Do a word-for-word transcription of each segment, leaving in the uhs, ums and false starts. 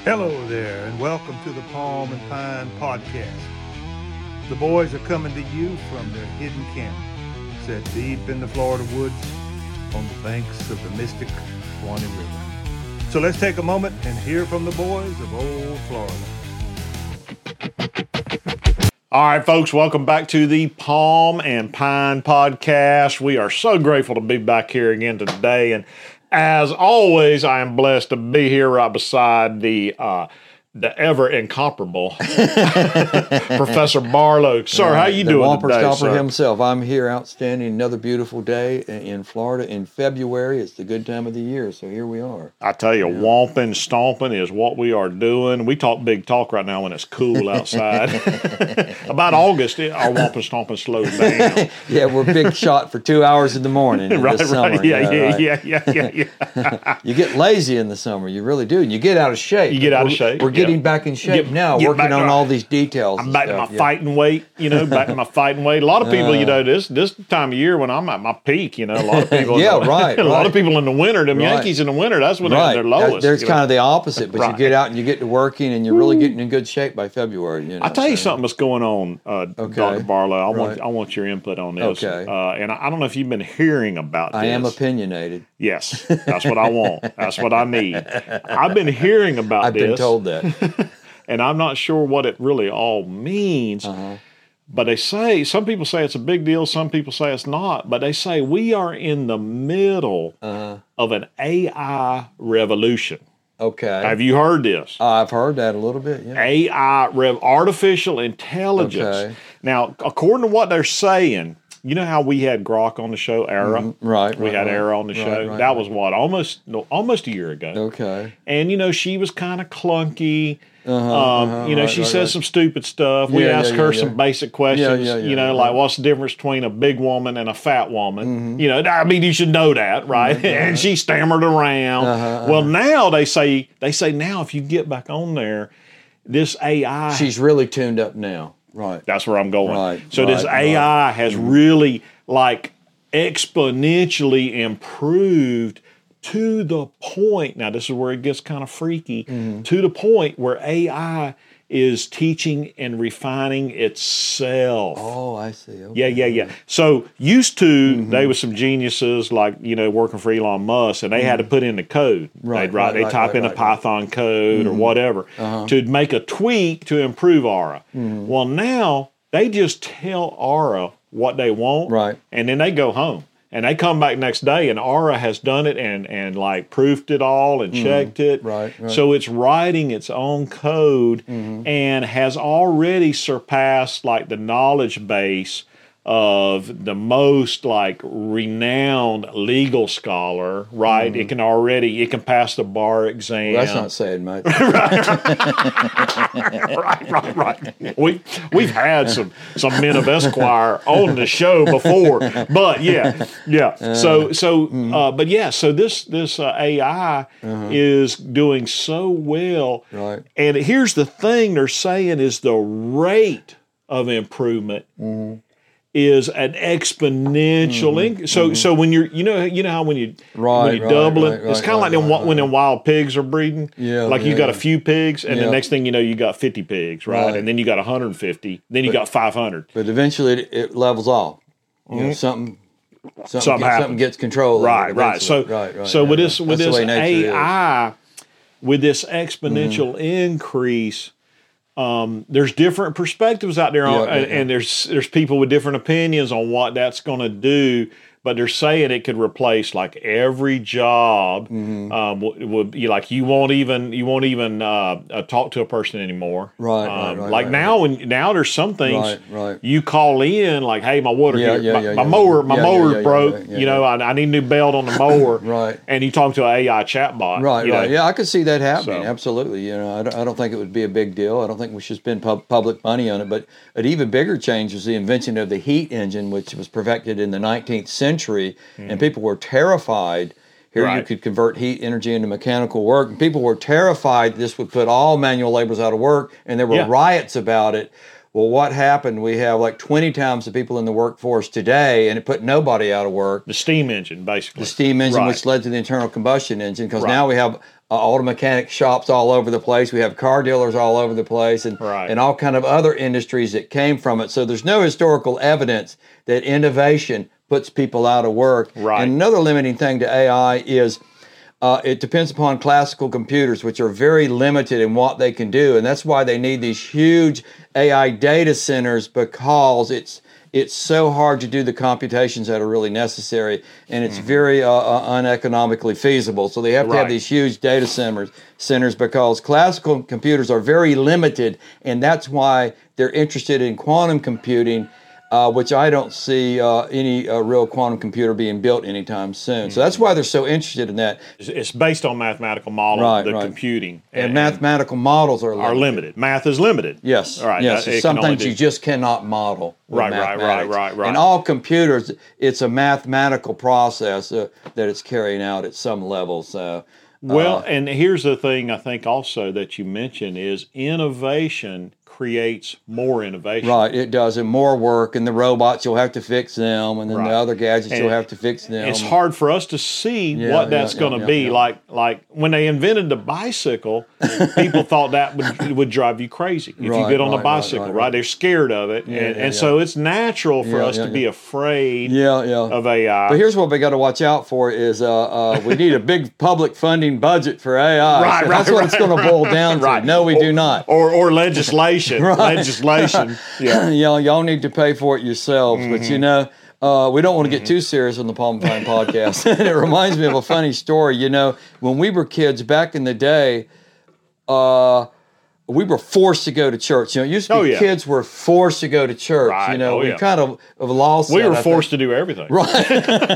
Hello there, and welcome to the Palm and Pine Podcast. The boys are coming to you from their hidden camp, set deep in the Florida woods on the banks of the mystic Suwannee River. So let's take a moment and hear from the boys of old Florida. All right, folks, welcome back to the Palm and Pine Podcast. We are so grateful to be back here again today, and as always, I am blessed to be here right beside the uh, the ever incomparable Professor Barlow. Sir, uh, how you the doing Whomper today, Stomper sir? himself. I'm here, outstanding. Another beautiful day in Florida in February. It's the good time of the year, so here we are. I tell you, yeah. Whomping, stomping is what we are doing. We talk big talk right now when it's cool outside. About August, our whomping, stomping slows down. Yeah, we're big shot for two hours in the morning in right, the summer. right. Yeah, yeah, yeah, right. yeah, yeah, yeah, yeah. You get lazy in the summer. You really do. And you get out of shape. You get out we're, of shape. We're getting yeah. back in shape get, now, get working on to, all these details. I'm back stuff. to my yeah. fighting weight, you know, back to my fighting weight. A lot of people, Uh, you know, this this time of year when I'm at my peak, you know, a lot of people. yeah, the, right. A lot right. of people in the winter, them right. Yankees in the winter, that's when right. they're their lowest. There's you kind know? of the opposite, but right. you get out and you get to working and you're really getting in good shape by February. You know, I'll tell you so. something that's going on, uh, Okay. Doctor Barlow. I want Right. I want your input on this. Okay. Uh, and I, I don't know if you've been hearing about this. I am opinionated. Yes, that's what I want. That's what I need. I've been hearing about I've this. been told that. And I'm not sure what it really all means. Uh-huh. But they say, some people say it's a big deal, some people say it's not. But they say we are in the middle Uh-huh. of an A I revolution. Okay. Have you heard this? Uh, I've heard that a little bit, yeah. A I, rev- artificial intelligence. Okay. Now, according to what they're saying, you know how we had Grok on the show, Era? Mm-hmm. Right, We right, had right. Era on the Right, show. right, that right. was what, almost no, almost a year ago. Okay. And, you know, she was kind of clunky. Uh-huh, Um, uh-huh, you know, right, she right, says right. some stupid stuff. We Yeah, asked yeah, her yeah, some yeah. basic questions, Yeah, yeah, yeah, you know, yeah. like what's the difference between a big woman and a fat woman? Mm-hmm. You know, I mean, you should know that, right? And she stammered around. Uh-huh, well, now they say, they say now if you get back on there, this A I. She's really tuned up now. Right. That's where I'm going. Right, so this right, A I right. has really like exponentially improved to the point. Now this is where it gets kind of freaky. Mm-hmm. To the point where A I is teaching and refining itself. Oh, I see. Okay. Yeah, yeah, yeah. So used to, Mm-hmm. they were some geniuses like, you know, working for Elon Musk, and they had to put in the code. Right, They'd write, right, they right, type right, in a right, right. Python code or whatever Uh-huh. to make a tweak to improve Aura. Mm-hmm. Well, now they just tell Aura what they want, Right. and then they go home. And they come back next day, and Aura has done it and and like proofed it all and checked it. Right, right. So it's writing its own code and has already surpassed like the knowledge base of the most like renowned legal scholar, right? It can already it can pass the bar exam. Well, that's not saying much. right, right, right. We we've had some some men of Esquire on the show before, but yeah, yeah. So so, uh, but yeah. So this this uh, A I is doing so well, Right. And here's the thing: they're saying is the rate of improvement. Is an exponential increase. So, so when you're, you know, you know how when you Right, when you right, double it, right, it's right, kind of like right, them, right, when right. them wild pigs are breeding. Yeah, like you yeah, got a yeah. few pigs, and Yeah. the next thing you know, you got fifty pigs, right? Right. And then you got one hundred fifty. Then you got five hundred. But eventually it, it levels off. You know, something, something, Something gets, happens. something gets control. of it Right, right. So, eventually. right, right. so yeah, with yeah. this with That's the this way nature A I, with this exponential increase. Um, there's different perspectives out there, on, Yeah, yeah, and, yeah. and there's there's people with different opinions on what that's going to do. But they're saying it could replace like every job. Mm-hmm. Um, would, would you like you won't even you won't even uh, uh, talk to a person anymore. Right, um, right, right, Like right, now, when now there's some things Right, right. you call in like, hey, my water Yeah, heater, yeah, my, yeah, my yeah, mower, yeah. my Yeah, yeah, mower yeah, yeah, broke. yeah, yeah, you know, yeah. I, I need a new belt on the mower. Right. And you talk to an A I chatbot. Right, you right. know. Yeah, I could see that happening. So- Absolutely. You know, I don't, I don't think it would be a big deal. I don't think we should spend pub- public money on it. But an even bigger change was the invention of the heat engine, which was perfected in the nineteenth century, and people were terrified. Here you Right. could convert heat energy into mechanical work. And people were terrified this would put all manual laborers out of work, and there were Yeah. riots about it. Well, what happened? We have like twenty times the people in the workforce today, and it put nobody out of work. The steam engine, basically. The steam engine, Right. which led to the internal combustion engine, because Right. now we have uh, auto mechanic shops all over the place. We have car dealers all over the place, and Right. and all kind of other industries that came from it. So there's no historical evidence that innovation puts people out of work. Right. And another limiting thing to A I is uh, it depends upon classical computers, which are very limited in what they can do, and that's why they need these huge A I data centers, because it's it's so hard to do the computations that are really necessary, and it's mm-hmm. very uh, uh, uneconomically feasible. So they have to Right. have these huge data centers, centers because classical computers are very limited, and that's why they're interested in quantum computing, uh, which I don't see uh, any uh, real quantum computer being built anytime soon. Mm-hmm. So that's why they're so interested in that. It's based on mathematical models, Right, the right. computing. And, and mathematical models are limited. Are limited. Math is limited. Yes. All right. Yes. That- it Some can only things do- you just cannot model. with Right, right, right, mathematics. right, right. And all computers, it's a mathematical process uh, that it's carrying out at some level. So, Well, uh, and here's the thing I think also that you mentioned is innovation creates more innovation. right, it does. And more work, and the robots, you'll have to fix them, and then Right. the other gadgets, And you'll have to fix them. It's hard for us to see Yeah, what yeah, that's yeah, going to yeah, be. yeah. Like, like when they invented the bicycle, people thought that would would drive you crazy if you Right, get on a right, right, bicycle, right, right, right. They're scared of it, Yeah, and, yeah, and yeah. so it's natural for Yeah, us yeah, to be yeah. afraid Yeah, yeah. of A I. But here's what we got to watch out for is uh, uh, we need a big public funding budget for A I. Right, So right, that's what right, it's going to right. boil down to. Right. No, we do not. or or legislation, Right. legislation. Yeah. y'all, y'all need to pay for it yourselves. Mm-hmm. But you know, uh, we don't want to get too serious on the Palm Pine podcast. And it reminds me of a funny story. You know, when we were kids back in the day, uh, we were forced to go to church. You know, it used to be Oh, yeah. kids were forced to go to church. Right. You know, Oh, we yeah. kind of, of lost We that, were I forced think. to do everything. Right.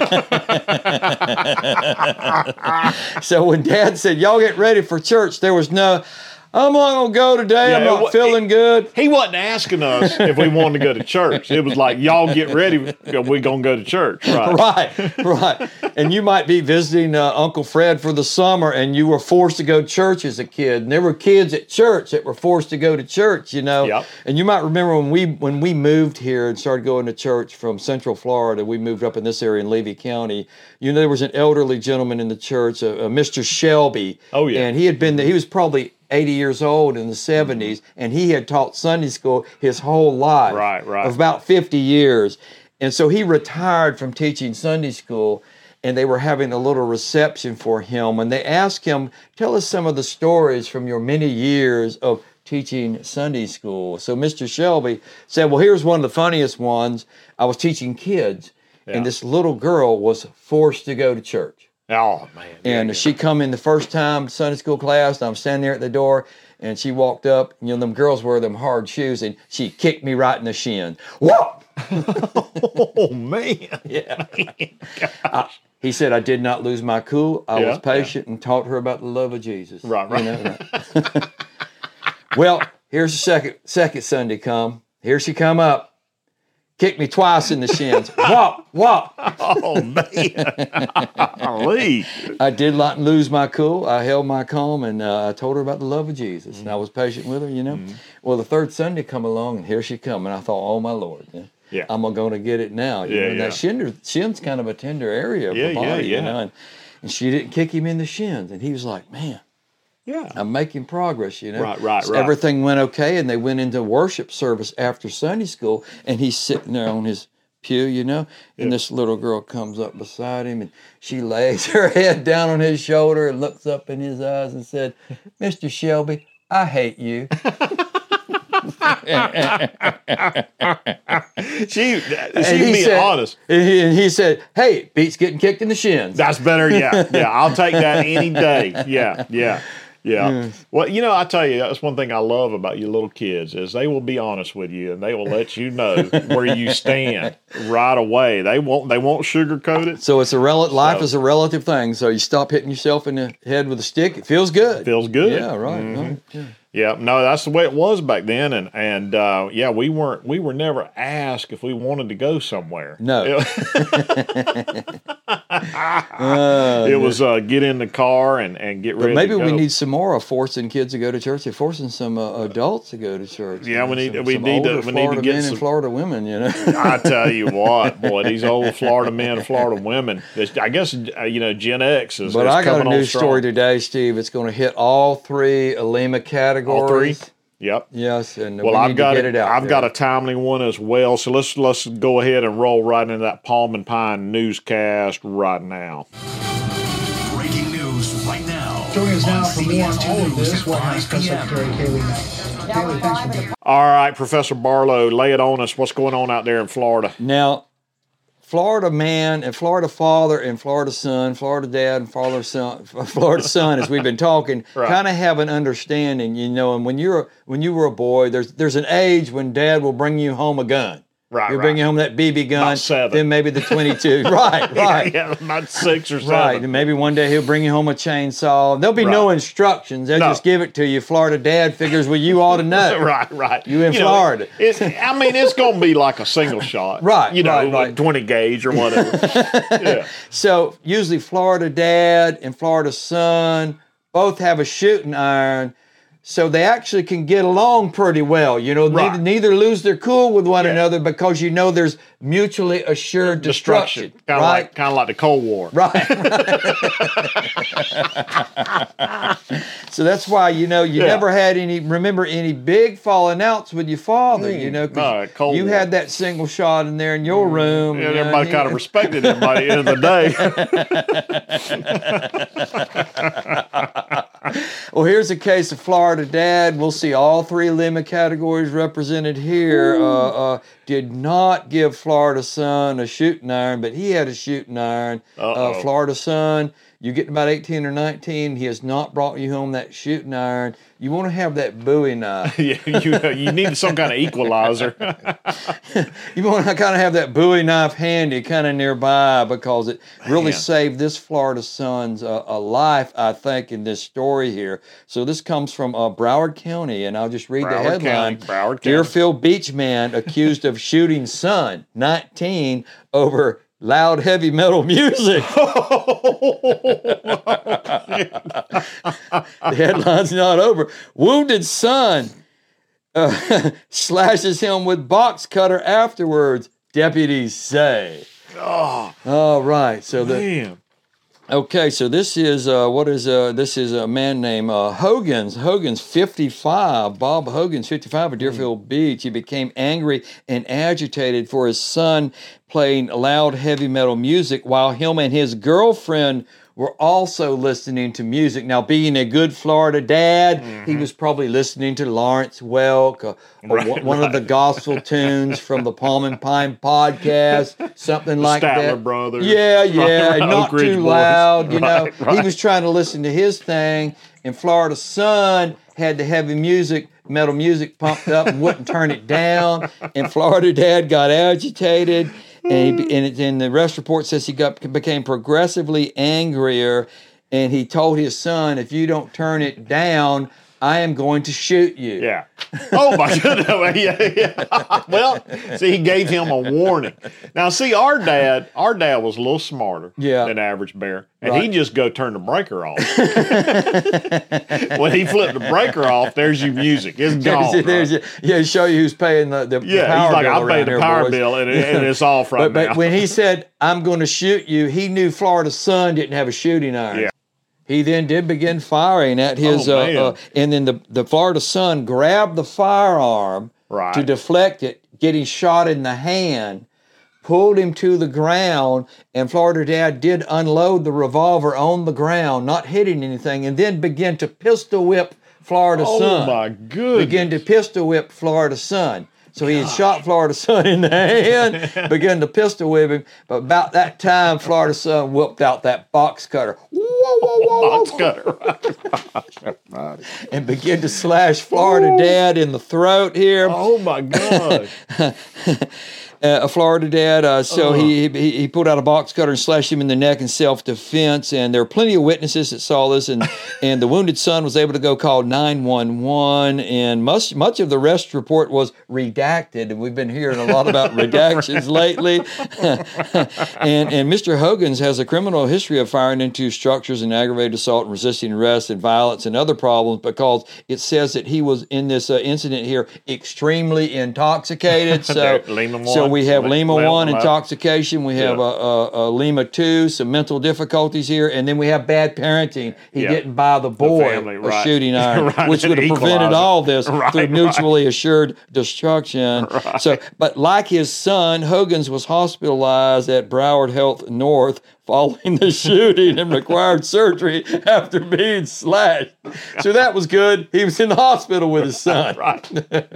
So when Dad said, "Y'all get ready for church," there was no, "I'm not gonna go today. Yeah, I'm it not wa- feeling it- good." He wasn't asking us if we wanted to go to church. It was like, y'all get ready. We're going to go to church. Right. Right, right. And you might be visiting uh, Uncle Fred for the summer, and you were forced to go to church as a kid. And there were kids at church that were forced to go to church, you know. Yep. And you might remember when we when we moved here and started going to church from Central Florida. We moved up in this area in Levy County. You know, there was an elderly gentleman in the church, uh, uh, Mister Shelby. Oh, yeah. And he had been there. He was probably eighty years old in the seventies, and he had taught Sunday school his whole life. Right, right. Of about fifty years. And so he retired from teaching Sunday school, and they were having a little reception for him. And they asked him, "Tell us some of the stories from your many years of teaching Sunday school." So Mister Shelby said, "Well, here's one of the funniest ones. I was teaching kids, Yeah. and this little girl was forced to go to church. Oh, man. And Yeah, she come in the first time Sunday school class, and I'm standing there at the door, and she walked up, you know, them girls wear them hard shoes, and she kicked me right in the shin. Whoa! Oh, man. Yeah. I- he said, "I did not lose my cool. I Yeah, was patient and taught her about the love of Jesus." Right, right. You know, right. Well, here's the second second Sunday come. Here she come up. Kicked me twice in the shins. Whop, whop. Oh, man. Golly. I did not lose my cool. I held my calm, and uh, I told her about the love of Jesus. Mm-hmm. And I was patient with her, you know. Mm-hmm. Well, the third Sunday come along, and here she come. And I thought, "Oh, my Lord. Yeah. Yeah. I'm going to get it now." You Yeah, know, and yeah. that shin, shin's kind of a tender area of Yeah, the yeah, body, yeah. you know. And, and she didn't kick him in the shins. And he was like, "Man, Yeah. I'm making progress," you know. Right, right, So right. everything went okay, and they went into worship service after Sunday school, and he's sitting there on his pew, you know, and Yeah. this little girl comes up beside him, and she lays her head down on his shoulder and looks up in his eyes and said, "Mister Shelby, I hate you." She, she And he being said- honest. And he, and he said, "Hey, beats getting kicked in the shins." That's better. Yeah. Yeah. I'll take that any day. Yeah. Yeah. Yeah. Well, you know, I tell you, that's one thing I love about your little kids is they will be honest with you and they will let you know where you stand right away. They won't. They won't sugarcoat it. So it's a rel- life So- is a relative thing. So you stop hitting yourself in the head with a stick, it feels good. Feels good. Yeah, right. right. Yeah. Yeah, no, that's the way it was back then, and and uh, yeah, we weren't we were never asked if we wanted to go somewhere. No. Uh, it was uh, get in the car and, and get ready But maybe to go. we need some more of forcing kids to go to church. They're forcing some uh, adults to go to church. Yeah, we need- some, we some need to- older we need to Florida get men some- and Florida women. You know, I tell you what, boy, these old Florida men and Florida women, it's- I guess, uh, you know, Gen X is but is I got a coming on news strong. story today, Steve. It's going to hit all three Alema categories. All three? Yep. Yes, and Well, we I've need got to get it. it out. I've there. got a timely one as well. So let's let's go ahead and roll right into that Palm and Pine newscast right now. Breaking news right now. Joining us now on for more on C B S all of News this, at White House five Press p m Secretary Kayleigh Knight. Kayleigh, thanks for being All right, Professor Barlow, lay it on us. What's going on out there in Florida? Now, Florida man and Florida father and Florida son, Florida dad and Florida son, Florida son, as we've been talking, Right. kind of have an understanding, you know. And when you're when you were a boy, there's there's an age when dad will bring you home a gun. Right, He'll right. bring you home that B B gun, About seven. then maybe the twenty-two. right, right. Yeah, about six or seven. Right, and maybe one day he'll bring you home a chainsaw. There'll be no Right. instructions. They'll No. just give it to you. Florida dad figures, well, you ought to know. Right, right. You in know, Florida. It's, I mean, it's going to be like a single shot. Right, You know, right, like right. twenty gauge or whatever. Yeah. So usually Florida dad and Florida son both have a shooting iron, so they actually can get along pretty well. You know, Right. neither, neither lose their cool with one Yeah. another because you know there's mutually assured destruction. Destruction. Kind of right? like, kind of like the Cold War. Right. So that's why, you know, you Yeah. never had any, remember any big falling outs with your father, you know, 'cause no, Cold you War. had that single shot in there in your room. And you know, everybody he- kind of respected him by the end of the day. Well, here's a case of Florida dad. We'll see all three lemma categories represented here. Uh, uh, did not give Florida son a shooting iron, but he had a shooting iron. Uh, Uh-oh. Florida son, you get about eighteen or nineteen, he has not brought you home that shooting iron. You want to have that Bowie knife. Yeah, you, you need some kind of equalizer. You want to kind of have that Bowie knife handy kind of nearby because it really Man. saved this Florida son's uh, a life, I think, in this story here. So this comes from uh, Broward County, and I'll just read the Broward headline. County, Broward County. Deerfield Beach man accused of shooting son, nineteen, over loud heavy metal music. The headline's not over. Wounded son uh, slashes him with box cutter afterwards, deputies say. Oh, All right, so the man. okay, so this is uh, what is uh, this is a man named uh, Hogan's. Hogan's fifty-five. Bob Hogan's fifty-five of Deerfield Beach. He became angry and agitated for his son playing loud heavy metal music while him and his girlfriend were also listening to music. Now, being a good Florida dad, he was probably listening to Lawrence Welk, uh, or Right, one one of the gospel tunes from the Palm and Pine podcast, something like Statler that. Brothers. Yeah, yeah, Right, and not Oak Ridge too Boys. loud. You know, Right, right. he was trying to listen to his thing, and Florida son had the heavy music, metal music pumped up and wouldn't turn it down. And Florida dad got agitated. And, he, and, it, and the arrest report says he got became progressively angrier, and he told his son, "If you don't turn it down, I am going to shoot you." Yeah. Oh my goodness. Yeah, yeah. Well, see, he gave him a warning. Now, see, our dad, our dad was a little smarter Yeah. than average bear, and Right. he'd just go turn the breaker off. When he flipped the breaker off, there's your music. It's gone. There's, there's, right? yeah, show you who's paying the, the, the Yeah, power he's like, bill I around paid the here, power boys. bill, and, it- and it's off right But, but now. when he said, "I'm going to shoot you," he knew Florida's son didn't have a shooting iron. Yeah. He then did begin firing at his, Oh, uh, man. uh, and then the, the Florida son grabbed the firearm Right. to deflect it, getting shot in the hand, pulled him to the ground, and Florida dad did unload the revolver on the ground, not hitting anything, and then began to pistol whip Florida oh son. my goodness. Began to pistol whip Florida son. So he had shot Florida son in the hand, began to pistol whip him. But about that time, Florida son whipped out that box cutter. Whoa, whoa, whoa, Box whoa, cutter. and began to slash Florida dad in the throat here. Oh my God. Uh, a Florida dad. Uh, so Oh. he, he he pulled out a box cutter and slashed him in the neck in self-defense. And there were plenty of witnesses that saw this. And, and the wounded son was able to go call nine one one. And much much of the arrest report was redacted. And we've been hearing a lot about redactions lately. and and Mister Hogan's has a criminal history of firing into structures and aggravated assault and resisting arrest and violence and other problems because it says that he was in this uh, incident here extremely intoxicated. So, Lima so one. we have Le- Lima Lima one, one. intoxication. We have Yeah. uh, uh, uh, Lima two, some mental difficulties here. And then we have bad parenting. He Yeah. didn't buy the boy family, a right. shooting iron, Right, which would have equalizer. prevented all this Right, through right. mutually assured destruction. So, but like his son, Hogan's was hospitalized at Broward Health North following the shooting and required surgery after being slashed. So that was good. He was in the hospital with his son. Right.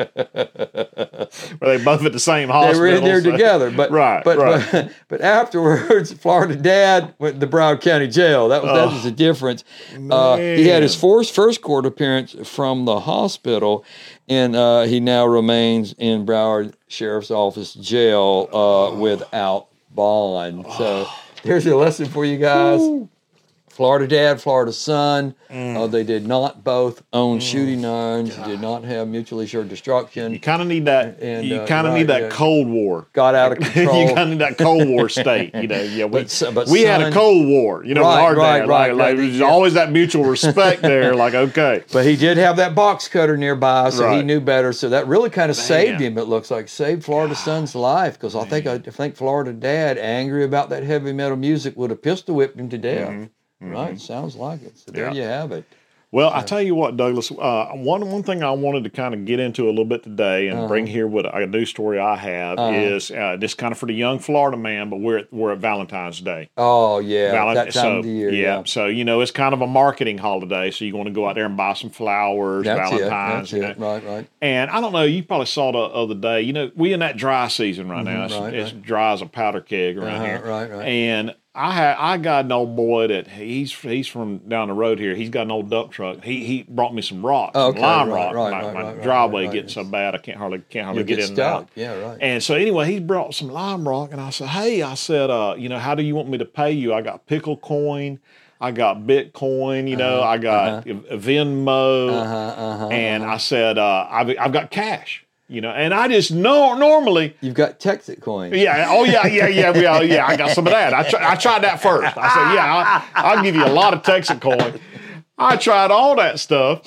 Were they both at the same They hospital? were in there so- together, but Right, but, right. but but afterwards, Florida dad went to the Broward County Jail. That was that was the difference. Uh, he had his first first court appearance from the hospital, and uh, he now remains in Broward Sheriff's Office jail uh, without bond. So there's your lesson for you guys. Florida dad, Florida son. Uh, they did not both own shooting irons. Did not have mutually assured destruction. You kind of need that. And, you uh, kind of right, need that yeah. Cold War. Got out of control. you kind of need that Cold War state. You know, yeah. We, But so- but we had a son- Cold War. You know, Right, with our right, dad. right, like, right. like, there's Yeah. always that mutual respect there. Like, okay, But he did have that box cutter nearby, so he Right. knew better. So that really kind of saved Man. him. It looks like saved Florida son's life because I think I think Florida dad, angry about that heavy metal music, would have pistol whipped him to death. Right? Sounds like it. So there Mm-hmm. Yeah. you have it. Well, I tell you what, Douglas. Uh, one one thing I wanted to kind of get into a little bit today and Uh-huh. bring here what a news story I have is uh, this kind of for the young Florida man, but we're at, we're at Valentine's Day. Oh yeah, Valen- that time so, of the year. yeah, Yeah, so you know it's kind of a marketing holiday. So you want to go out there and buy some flowers, that's it. Valentine's, That's you it. know. Right, right. And I don't know, you probably saw the other day. You know, we in that dry season right now. It's, Mm-hmm. right, it's right. dry as a powder keg around Uh-huh, here. right, right. And I had I got an old boy that he's he's from down the road here. He's got an old dump truck. He he brought me some rocks, Okay, some lime right, rock. right, my right, my right, right, driveway right, getting right. so bad I can't hardly can't hardly You'll get, get in and out. stuck. Yeah, right. And so anyway, he brought some lime rock, and I said, "Hey," I said, uh, "You know, how do you want me to pay you? I got pickle coin, I got Bitcoin, you know, I got uh Venmo, Uh-huh, uh-huh, and I said, uh, I've I've got cash, you know, and I just know normally." You've got Texas coin. Yeah. Oh, yeah. Yeah. Yeah. Yeah. Yeah. I got some of that. I, tr- I tried that first. I said, yeah, I'll, I'll give you a lot of Texas coin. I tried all that stuff.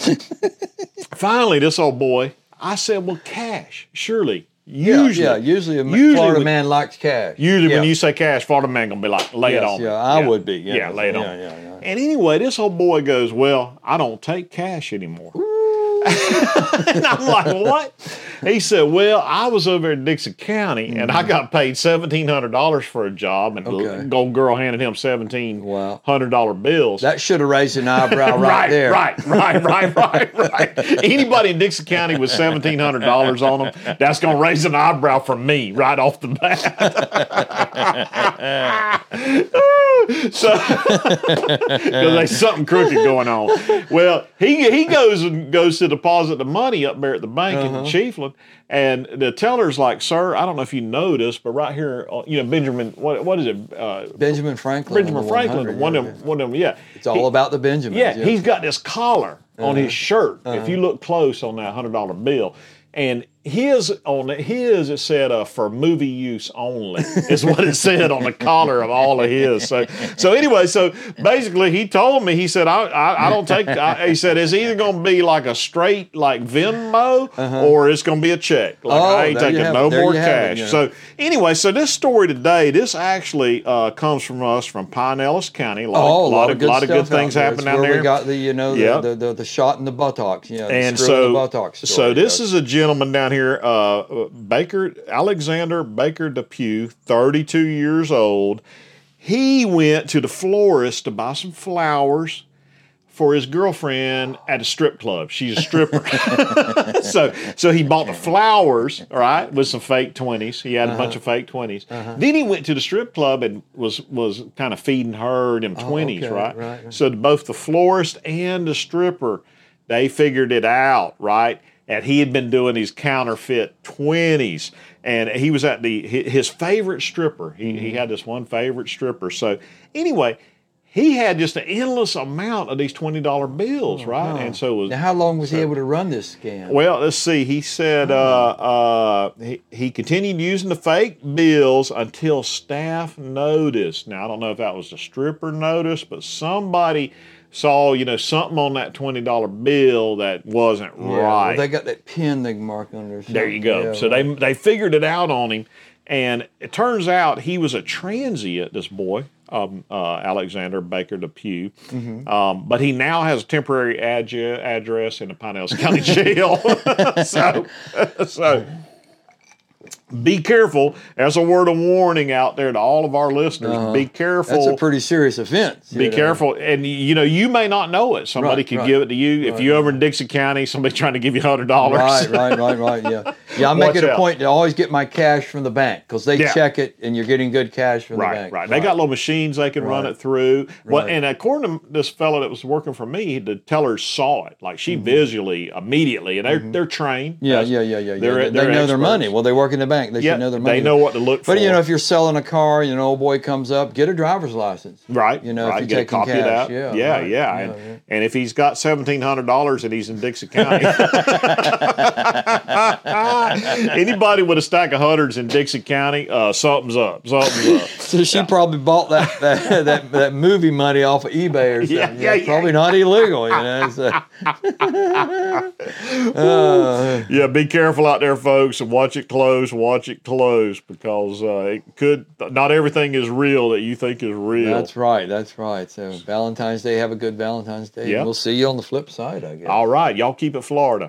Finally, this old boy, I said, well, cash, surely. Yeah, Usually, yeah. Usually, a usually Florida when- man likes cash. Usually, yeah. when you say cash, Florida man gonna be like, lay it Yes, on. me. yeah, I would be, yeah. lay it Yeah, on. yeah, yeah. And anyway, this old boy goes, well, I don't take cash anymore. And I'm like, what? He said, well, I was over in Dixon County and I got paid seventeen hundred dollars for a job, and Okay. the old girl handed him seventeen hundred dollars bills. That should have raised an eyebrow right, right, there. right, right, right, right, right. Anybody in Dixon County with seventeen hundred dollars on them, that's going to raise an eyebrow from me right off the bat. So, because there's something crooked going on. Well, he he goes and goes to deposit the money up there at the bank Uh-huh. in Chiefland, and the teller's like, "Sir, I don't know if you noticed, but right here, uh, you know, Benjamin, what what is it? Uh, Benjamin Franklin. Benjamin on the Franklin, one hundred, one yeah, of them, yeah. one of them, yeah. It's all He- about the Benjamins. yeah, he's got this collar on his shirt. Uh-huh. If you look close on that hundred dollar bill, and his on it, his it said uh, for movie use only is what it said on the collar of all of his. So so anyway, so basically he told me, he said I I, I don't take. I, he said it's either going to be like a straight like Venmo or it's going to be a check. Like Uh-huh. Oh, I ain't there you taking have no it. There more you have it, cash. you know. So anyway, so this story today, this actually uh, comes from us from Pinellas County. A lot, Oh, of, lot, of, good lot of good stuff out things there. happen It's down where there. We got the you know the, Yep. the, the, the shot in the buttocks. You know, the And screw in so, the buttocks so story, this yeah. is a gentleman down here, uh, Baker Alexander Baker Depew, thirty-two years old. He went to the florist to buy some flowers for his girlfriend at a strip club. She's a stripper. so so he bought the flowers, all right, with some fake twenties. He had a bunch of fake twenties. Then he went to the strip club and was was kind of feeding her them twenties, okay, right? right, right. So both the florist and the stripper, they figured it out, right? and he had been doing these counterfeit twenties, and he was at the his favorite stripper. He mm-hmm. he had this one favorite stripper. So anyway, he had just an endless amount of these twenty dollar bills, oh, right? Oh. And so it was, now, how long was so, he able to run this scam? Well, let's see. He said oh. uh, uh, he, he continued using the fake bills until staff noticed. Now, I don't know if that was the stripper noticed, but somebody saw, you know, something on that twenty dollar bill that wasn't yeah, right. Well, they got that pin they can mark under. There you go. Yeah, so right. they they figured it out on him, and it turns out he was a transient, this boy. Um, uh, Alexander Baker Depew, mm-hmm. um, but he now has a temporary ad- address in the Pinellas County Jail. so, so be careful. As a word of warning out there to all of our listeners, uh-huh. be careful. That's a pretty serious offense. Be know. careful. And, you know, you may not know it. Somebody right, could right. give it to you. Right, if you're right. over in Dixie County, somebody trying to give you one hundred dollars. Right, right, right, right, yeah. Yeah, I make Watch it a out. point to always get my cash from the bank because they Yeah. check it and you're getting good cash from Right, the bank. right, right. They got little machines they can run Right. it through. Well, Right. and according to this fellow that was working for me, the teller saw it. Like she mm-hmm. visually, immediately, and they're mm-hmm. they're trained. Yeah, That's, yeah, yeah, yeah. They're, yeah. They, they're they know their experts. money. Well, they work in the bank. They yeah, should know their money. They know what to look for. But, you know, if you're selling a car and an old boy comes up, get a driver's license. Right, You know, right. if you're Get a taking copy cash. of that. Yeah, yeah, right. yeah. yeah, And, yeah. and if he's got seventeen hundred dollars and he's in Dixie County, anybody with a stack of hundreds in Dixie County, uh, something's up. Something's up. So she Yeah. probably bought that, that that that movie money off of eBay or something. Yeah, yeah, yeah. Probably not illegal, you know. So. uh, Yeah, be careful out there, folks, and watch it close. Watch it close because uh, it could. Not everything is real that you think is real. That's right. That's right. So Valentine's Day, have a good Valentine's Day. Yeah. We'll see you on the flip side, I guess. All right, y'all keep it Florida.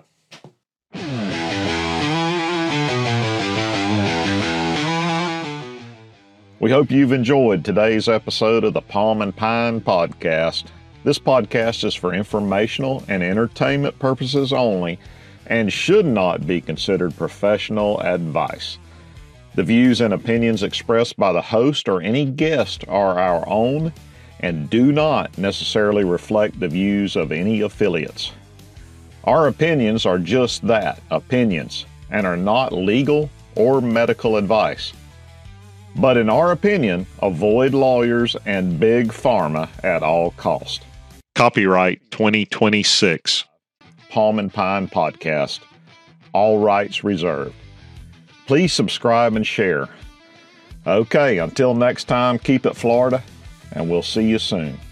We hope you've enjoyed today's episode of the Palm and Pine podcast. This podcast is for informational and entertainment purposes only and should not be considered professional advice. The views and opinions expressed by the host or any guest are our own and do not necessarily reflect the views of any affiliates. Our opinions are just that, opinions, and are not legal or medical advice. But in our opinion, avoid lawyers and big pharma at all cost. Copyright twenty twenty-six. Palm and Pine Podcast. All rights reserved. Please subscribe and share. Okay, until next time, keep it Florida, and we'll see you soon.